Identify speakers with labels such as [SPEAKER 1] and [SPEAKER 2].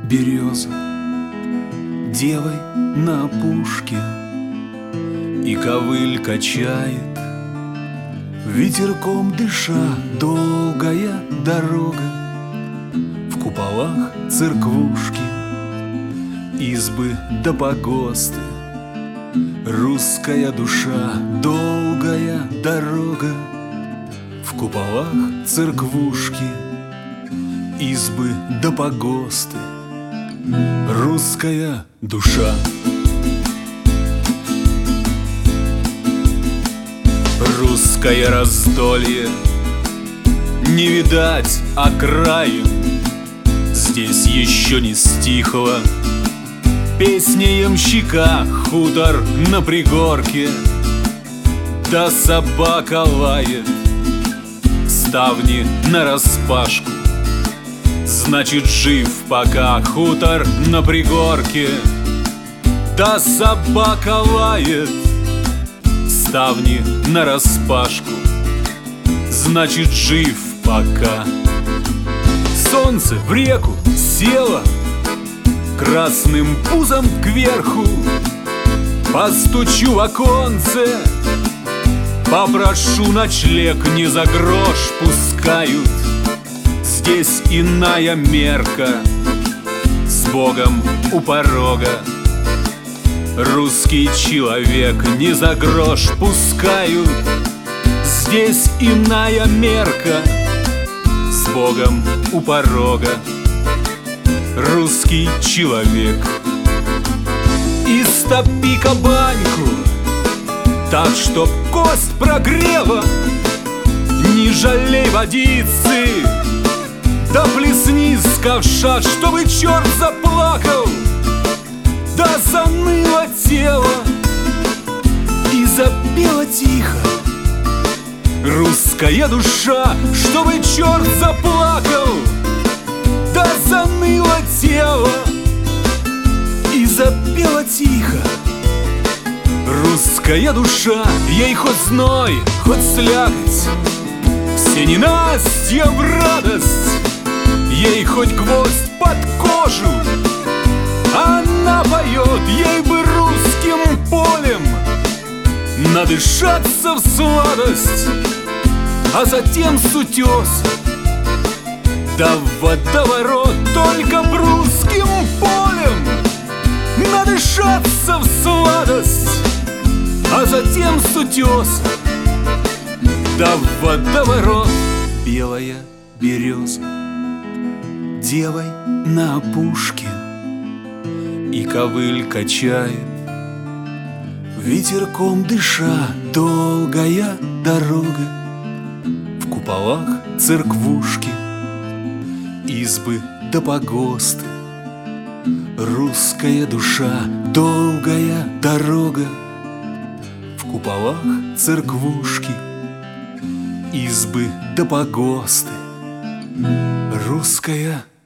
[SPEAKER 1] береза девой на опушке, и ковыль качает, ветерком дыша, долгая дорога. В куполах церквушки, избы да погосты, русская душа, долгая дорога. В куполах церквушки, избы да погосты, русская душа. Русское раздолье, не видать окраин, здесь еще не стихло песня ямщика, хутор на пригорке. Да собака лает, ставни нараспашку, значит жив пока хутор на пригорке. Да собака лает, ставни нараспашку, значит жив пока. Солнце в реку село, красным пузом кверху. Постучу в оконце, попрошу ночлег, не за грош пускают. Здесь иная мерка, с Богом у порога. Русский человек не за грош пускают. Здесь иная мерка, с Богом у порога. Русский человек. Истопи-ка баньку, так, чтоб кость прогрела. Не жалей водицы, да плесни с ковша, чтобы черт заплакал, да заныло тело и запела тихо. Русская душа, чтобы черт заплакал, да заныло тело и запела тихо. Русская душа, ей хоть зной, хоть слякоть, все ненастья в радость. Ей хоть гвоздь под кожу, она поет, ей бы русским полем надышаться в сладость, а затем с утес да в водоворот, только б русским полем надышаться в сладость, а затем с утес да в водоворот. Белая береза девой на опушке, и ковыль качает, ветерком дыша, долгая дорога. В куполах церквушки, избы да погосты, русская душа, долгая дорога. В куполах церквушки, избы да погосты, русская